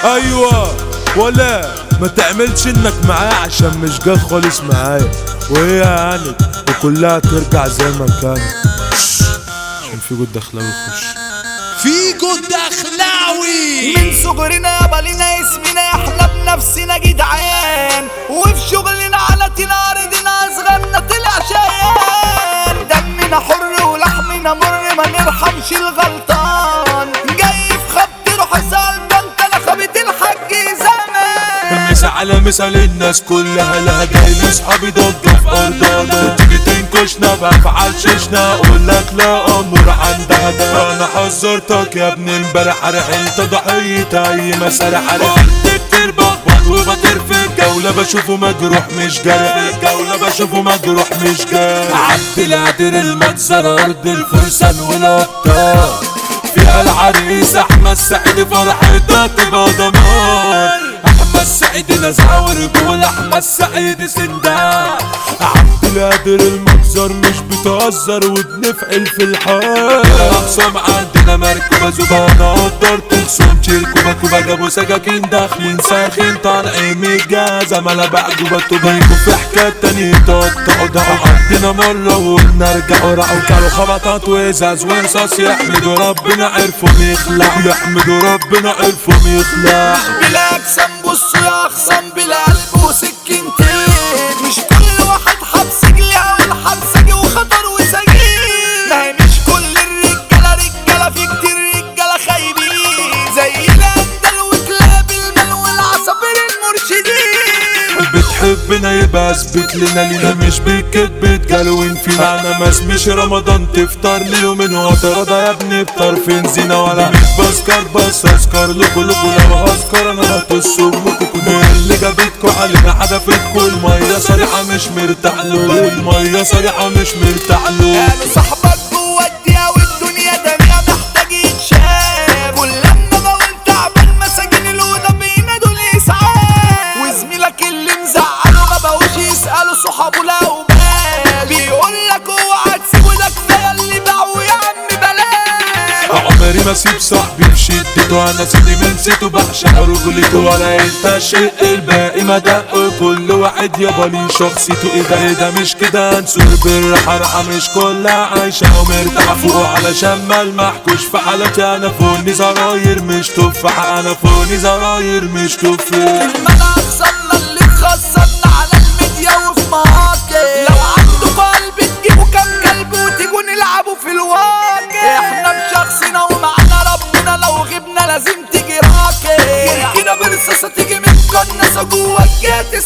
ايوه ولا ما تعملش انك معايا عشان مش جاي خالص معايا، وهي هانت وكلها ترجع زي ما كانت. عشان في جود دخلاوي يخش، في جود دخلاوي من صغرنا يابا لينا اسمنا، احنا بنفسنا جدعان، وفي شغلنا على ارضنا اصغرنا طلع شيان. دمنا حر ولحمنا مر، ما نرحمش الغلطان، جاي في خط روح سلطان تلخبت الحاج زمان. مسا على مثال الناس كلها، لها جاي اصحابي ضد في ارضنا، تيجي تنكشنا بافعال ششنا، اقول لك لا امور عندها ده. انا حذرتك يا ابن امبارح، عارف انت ضحية اي مسار، عارف كتير بخبط وبطير الجولة بشوفه مجروح مش جارح، الجولة بشوفه مجروح مش جارح. عبد القادر المنظر ارض الفرسان والابطال، فيها العريس احمد سعيد فرحتها تبقى دمار. احمد سعيد نزعة ورجول احمد سعيد سندان. عبد القادر المنظر مش بتهزر وبنفعل في الحال. الاقسام عندنا مركبة زبانة قدرت تخصم شركوبة كوبا، جابوا سكاكين داخلين ساخين طالعين متجازة ملا بعجوبة تبيكوا في حكاية تانية تقطعوا دعوا. عدينا مرة وبنرجع ورقوا كانوا خبطات وازاز ورصاص، يحمدوا ربنا عرفوا يخلعوا، يحمدوا ربنا عرفوا يخلعوا. بالاجسام بصوا يا اخصام بالقلب وسكينتين، مش كل واحد حبس جلع والحبس جو خطر وسجين. ما هي مش كل الرجاله رجاله، في كتير رجاله خايبين زي الاندل وكلاب المال والعصافير المرشدين. بتحبنا يبقى اثبت لنا، لينا مش بالكدب تجلون فينا. انا ما اسميش رمضان تفطر لي يومين واترضى يا ابني بطرفين زينة، ولا مش بسكر بس اسكر لكم لو هسكر انا هطص امكم. اللي جابتكوا علينا حدفتكوا، المية صريحة مش مرتاح له، المية صريحة مش مرتاح له. قالوا صاحبك جوه الدنيا والدنيا دنيا محتاج يتشاف، ولما بقول تعبان مساجين الهدى بينادوا الاسعاف. وزميلك اللي مزعله ما بقوش يسألوا صحابه لو بال، بيقولك اوعى تسيبه ده كفاية اللي باعوا يا عم بلاش. عمري ما اسيب صاحبي في شدته، انا سيدي من نسيته بعشق رجولته، ولا انت شق الباقي ما دق، كل واحد يابا ليه شخصيته. ايه ده مش كده نسور بالحرقة، مش كلها عايشة ومرتاحة فوق، علشان ما المحكوش في حالتي. انا فوني زراير مش تفاح، انا فوني زراير مش تفاح. المنع خسرنا اللي اتخسرنا على الميديا وفي مواقع، لو عنده قلب تجيبوا كام كلب وتيجوا نلعبوا في الواقع. احنا بشخصنا ومعنا ربنا، لو غبنا لازم تيجي راكب كده برصاصة تيجي من كناسة جوا الجات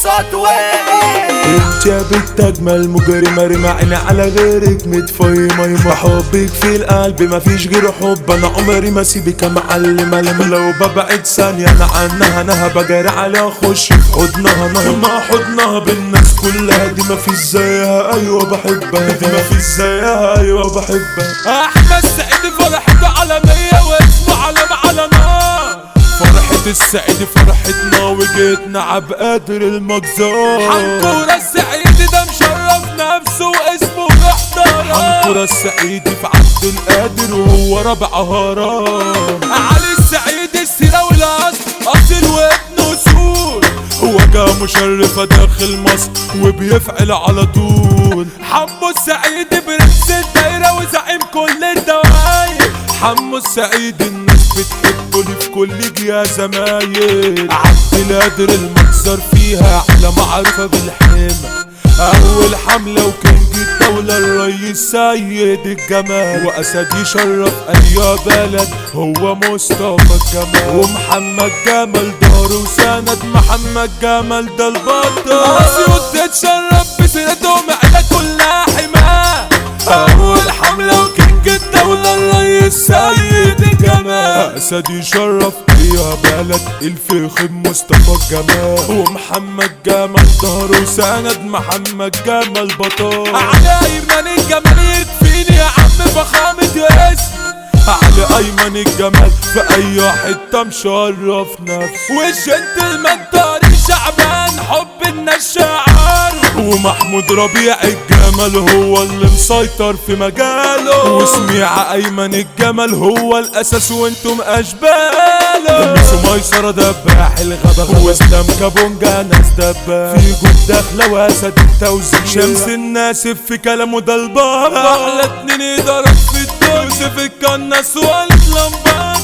سطوات. انت يا بنت اجمل مجرمة، رمى عيني على غيرك متفيمة، يما حبك في القلب مفيش غير حب. انا عمري ما سيبك يا معلمة، لو ببعد ثانية انا عنها انا بجري عليها اخش في حضنها. انا مع حضنها بالناس كلها، دي مفيش زيها ايوه بحبها، دي مفيش زيها ايوه بحبها. احمد سعيد فرحته عالمية واسمه علم على نار، فرحة السعيد فرحتنا وجيتنا عبقادر المجزار. حنكورة السعيد ده مشرف نفسه واسمه محترم، حنكورة السعيد في عبد القادر وهو ربع هرم. علي السعيد السيرة والاصل اصيل وابنه سور، هو جا مشرفة داخل مصر وبيفعل على طول. حمو السعيد برنس الدايرة وزعيم كل الدواير، حمو السعيد الناس بتحبه لي في كل جهة زمايل. عبد القادر المنظر فيها على معرفة بالحمى، اول حملة وكينج الدولة الرئيس سيد الجمال، واسد يشرف اي بلد هو مصطفى الجمال، ومحمد جمال دار وسند محمد جمال ده البطل. اسيوط تتشرف بسيرتهم عيلة كلها حماه، اول حملة وكينج الدولة الرئيس سيد الجمال، اسد يشرف يا بلد الفخم مصطفى الجمال، ومحمد جمال ظهر وسند محمد جمال بطال. على ايمن الجمال يكفيني يا عم فخامة اسم، على ايمن الجمال في اي حتة مشرف نفسه، والجنتلمان طارق شعبان حب الناس شعار، ومحمود ربيع الجمال جمال هو اللي مسيطر في مجاله، وسميع ايمن الجمل هو الاساس وانتم اشباله. ميسو ميسرة دباح الغابة، واسلام كابونجا ناس دباح في جود داخلة واسد التوزيع. شمس الناسف في كلامه ده البابا، احلى اتنين يضرب في الدنيا، يوسف الكناس والد لمبارة.